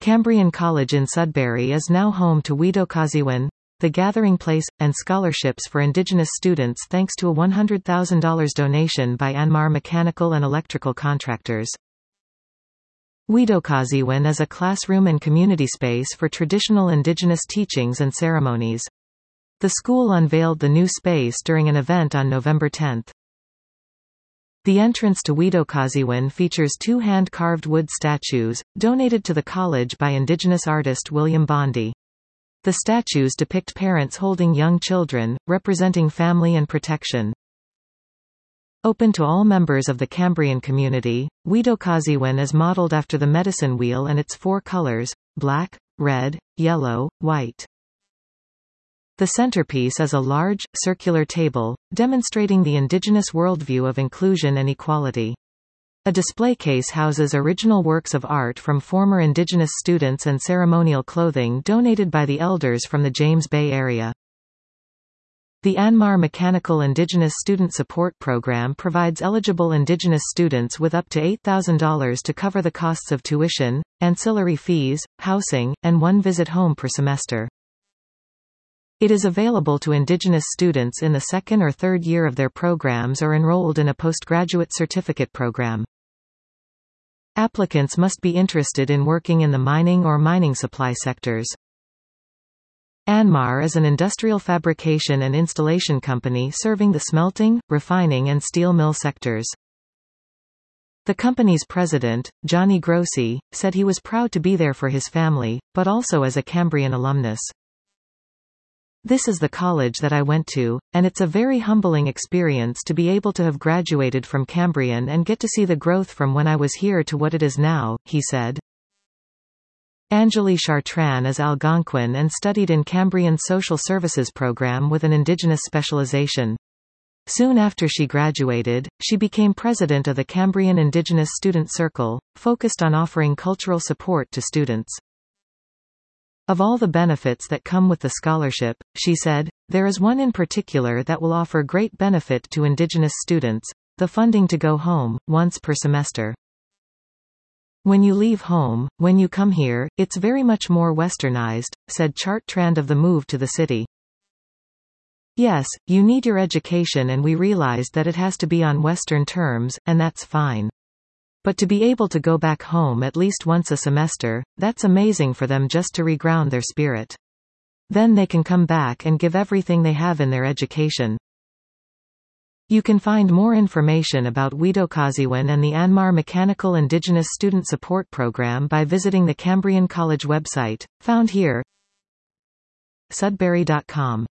Cambrian College in Sudbury is now home to Widokaziwen, the gathering place, and scholarships for Indigenous students thanks to a $100,000 donation by Anmar Mechanical and Electrical Contractors. Widokaziwen is a classroom and community space for traditional Indigenous teachings and ceremonies. The school unveiled the new space during an event on November 10. The entrance to Widokaziwen features two hand-carved wood statues, donated to the college by Indigenous artist William Bondi. The statues depict parents holding young children, representing family and protection. Open to all members of the Cambrian community, Widokaziwen is modeled after the medicine wheel and its four colors: black, red, yellow, white. The centerpiece is a large, circular table, demonstrating the Indigenous worldview of inclusion and equality. A display case houses original works of art from former Indigenous students and ceremonial clothing donated by the elders from the James Bay area. The Anmar Mechanical Indigenous Student Support Program provides eligible Indigenous students with up to $8,000 to cover the costs of tuition, ancillary fees, housing, and one visit home per semester. It is available to Indigenous students in the second or third year of their programs or enrolled in a postgraduate certificate program. Applicants must be interested in working in the mining or mining supply sectors. Anmar is an industrial fabrication and installation company serving the smelting, refining and steel mill sectors. The company's president, Johnny Grossi, said he was proud to be there for his family, but also as a Cambrian alumnus. "This is the college that I went to, and it's a very humbling experience to be able to have graduated from Cambrian and get to see the growth from when I was here to what it is now," he said. Anjali Chartrand is Algonquin and studied in Cambrian Social Services program with an Indigenous specialization. Soon after she graduated, she became president of the Cambrian Indigenous Student Circle, focused on offering cultural support to students. Of all the benefits that come with the scholarship, she said, there is one in particular that will offer great benefit to Indigenous students: the funding to go home, once per semester. "When you leave home, when you come here, it's very much more westernized," said Chartrand of the move to the city. "Yes, you need your education and we realized that it has to be on Western terms, and that's fine. But to be able to go back home at least once a semester, that's amazing for them just to reground their spirit. Then they can come back and give everything they have in their education." You can find more information about Widokaziwen and the Anmar Mechanical Indigenous Student Support Program by visiting the Cambrian College website, found here. Sudbury.com